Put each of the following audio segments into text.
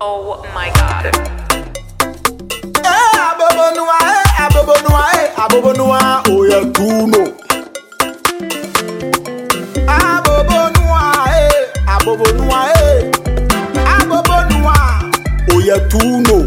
Oh my god. Abobonua, oh yeah, Kuno. Abobonua, oh yeah, Tuno.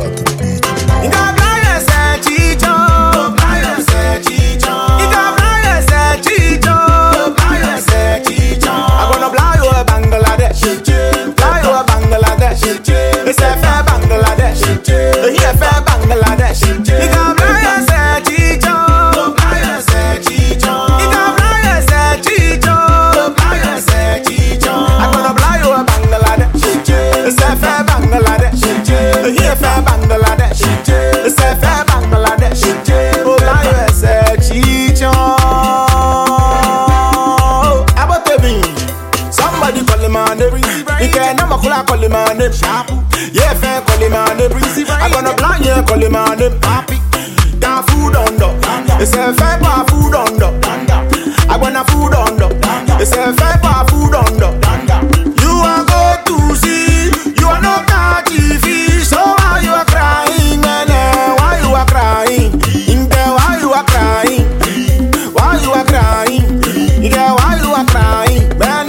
Call him my name, yeah, fair call him my name. I'm gonna blind you, call him my name. Got food on the, it's a fair bar food on the. I wanna food on the, it's a fair bar food on the. You are go to see, you are not catchy fish. So why you are crying, man? Why you are crying? Why you are crying? Why you are crying? Why you are crying, man?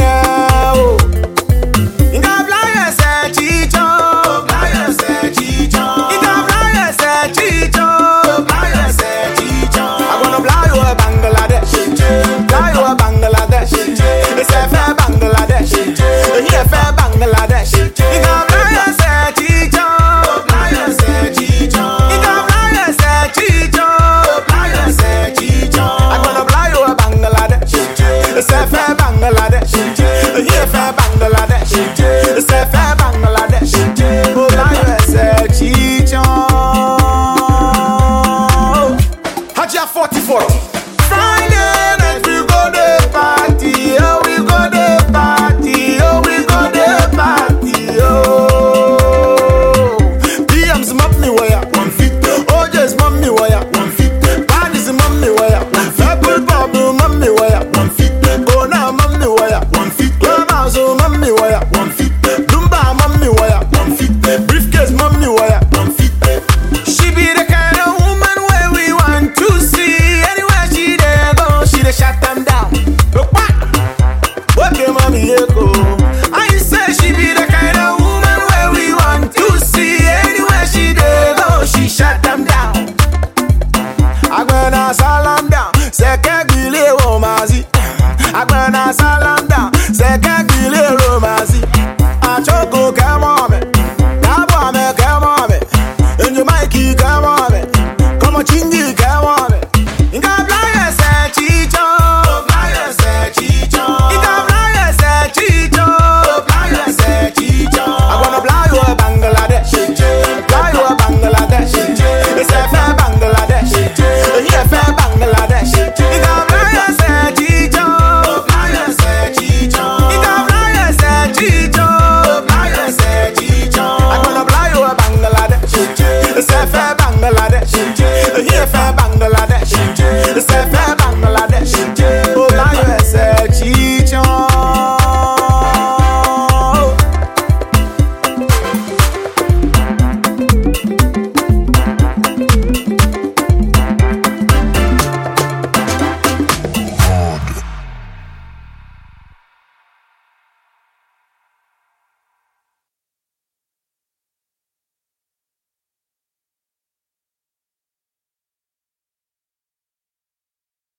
Salam down, say can't be little romazi. I choco come on.